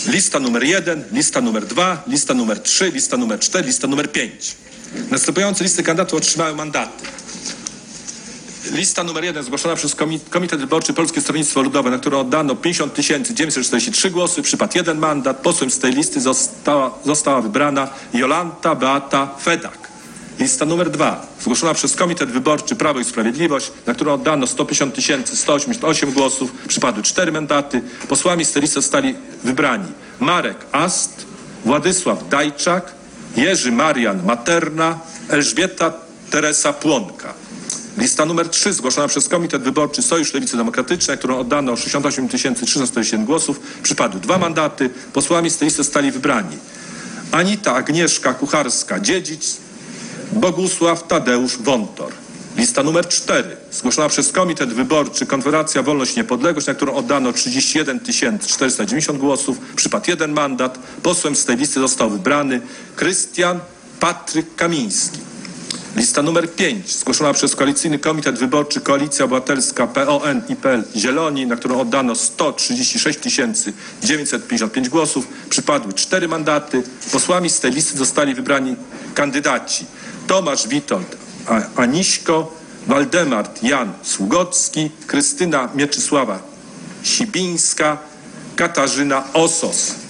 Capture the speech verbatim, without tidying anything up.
Lista numer jeden, lista numer dwa, lista numer trzy, lista numer cztery, lista numer pięć. Następujące listy kandydatów otrzymały mandaty. Lista numer jeden zgłoszona przez Komitet Wyborczy Polskie Stronnictwo Ludowe, na którą oddano pięćdziesiąt tysięcy dziewięćset czterdzieści trzy głosy, przypadł jeden mandat. Posłem z tej listy została, została wybrana Jolanta Beata Fedak. Lista numer dwa, zgłoszona przez Komitet Wyborczy Prawo i Sprawiedliwość, na którą oddano sto pięćdziesiąt tysięcy sto osiemdziesiąt osiem głosów, przypadły cztery mandaty. Posłami z tej listy zostali wybrani Marek Ast, Władysław Dajczak, Jerzy Marian Materna, Elżbieta Teresa Płonka. Lista numer trzy, zgłoszona przez Komitet Wyborczy Sojusz Lewicy Demokratycznej, na którą oddano sześćdziesiąt osiem tysięcy trzysta czterdzieści siedem głosów, przypadły dwa mandaty. Posłami z tej listy zostali wybrani Anita Agnieszka Kucharska-Dziedzic, Bogusław Tadeusz Wątor. Lista numer cztery, zgłoszona przez Komitet Wyborczy Konfederacja Wolność i Niepodległość, na którą oddano trzydzieści jeden tysięcy czterysta dziewięćdziesiąt głosów, przypadł jeden mandat. Posłem z tej listy został wybrany Krystian Patryk Kamiński. Lista numer pięć, zgłoszona przez Koalicyjny Komitet Wyborczy Koalicja Obywatelska P O N I P L Zieloni, na którą oddano sto trzydzieści sześć tysięcy dziewięćset pięćdziesiąt pięć głosów, przypadły cztery mandaty. Posłami z tej listy zostali wybrani kandydaci Tomasz Witold Aniśko, Waldemar Jan Sługocki, Krystyna Mieczysława Sibińska, Katarzyna Osos.